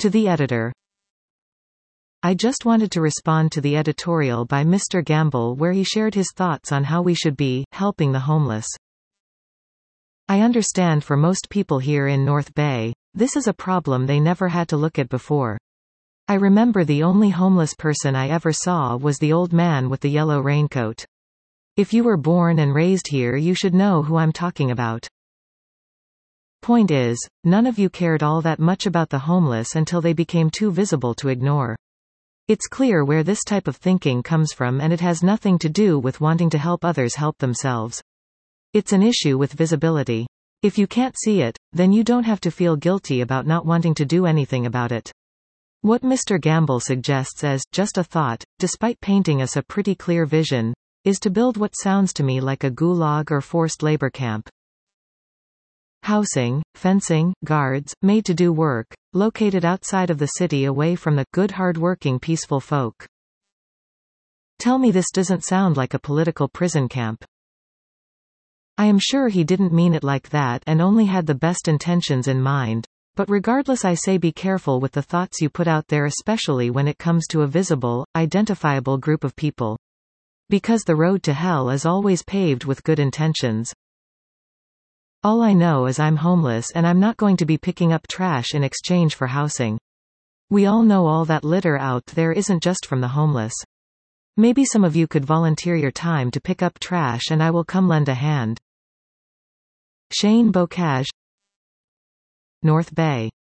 To the editor. I just wanted to respond to the editorial by Mr. Gamble where he shared his thoughts on how we should be helping the homeless. I understand for most people here in North Bay, this is a problem they never had to look at before. I remember the only homeless person I ever saw was the old man with the yellow raincoat. If you were born and raised here, you should know who I'm talking about. Point is, none of you cared all that much about the homeless until they became too visible to ignore. It's clear where this type of thinking comes from, and it has nothing to do with wanting to help others help themselves. It's an issue with visibility. If you can't see it, then you don't have to feel guilty about not wanting to do anything about it. What Mr. Gamble suggests as just a thought, despite painting us a pretty clear vision, is to build what sounds to me like a gulag or forced labor camp. Housing, fencing, guards, made to do work, located outside of the city away from the good hard-working peaceful folk. Tell me this doesn't sound like a political prison camp. I am sure he didn't mean it like that and only had the best intentions in mind, but regardless, I say be careful with the thoughts you put out there, especially when it comes to a visible, identifiable group of people. Because the road to hell is always paved with good intentions. All I know is I'm homeless and I'm not going to be picking up trash in exchange for housing. We all know all that litter out there isn't just from the homeless. Maybe some of you could volunteer your time to pick up trash and I will come lend a hand. Shane Bocage, North Bay.